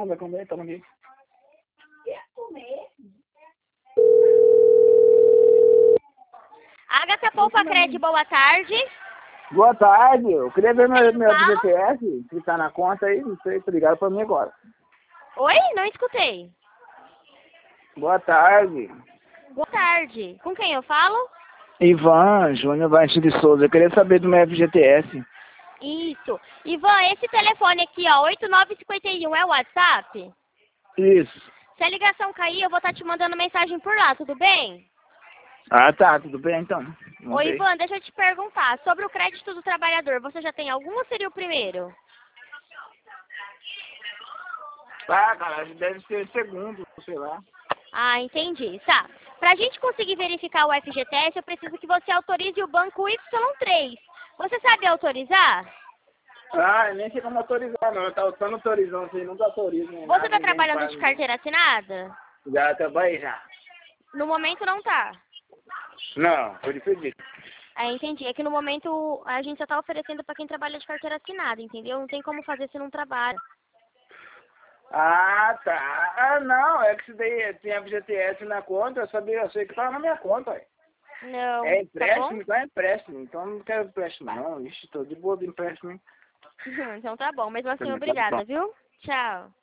bom, vai comer, toma aqui. Quer comer? Agatha Poupa Cred, boa tarde. Boa tarde, eu queria ver meu fala? FGTS, que tá na conta aí, não sei, tá ligado pra mim agora. Oi? Não escutei. Boa tarde. Boa tarde. Com quem eu falo? Ivan Júnior Valentim de Souza, eu queria saber do meu FGTS. Isso. Ivan, esse telefone aqui, ó, 8951 é o WhatsApp? Isso. Se a ligação cair, eu vou estar te mandando mensagem por lá, tudo bem? Ah, tá, tudo bem então. Não Ô, sei. Ivan, deixa eu te perguntar. Sobre o crédito do trabalhador, você já tem algum ou seria o primeiro? Ah, cara, deve ser segundo, sei lá. Ah, entendi. Tá. Pra gente conseguir verificar o FGTS, eu preciso que você autorize o banco Y3. Você sabe autorizar? Ah, eu nem sei como autorizar, não. Eu tava só autorizando, assim, nunca autorizo. Nem Você nada, tá ninguém trabalhando faz, de carteira assinada? já trabalhei já. No momento não tá. Não, foi de pedir. Ah, entendi. É que no momento a gente só tá oferecendo pra quem trabalha de carteira assinada, entendeu? Não tem como fazer se não trabalha. Ah, tá. Ah, não, é que se daí tem FGTS na conta, eu sei que tava na minha conta, ué. Não, É tá bom? empréstimo, então é empréstimo. Então não quero empréstimo, não. Ixi, tô de boa de empréstimo, hein? Então tá bom. Mesmo assim, Também tá obrigada, bom. viu? Tchau.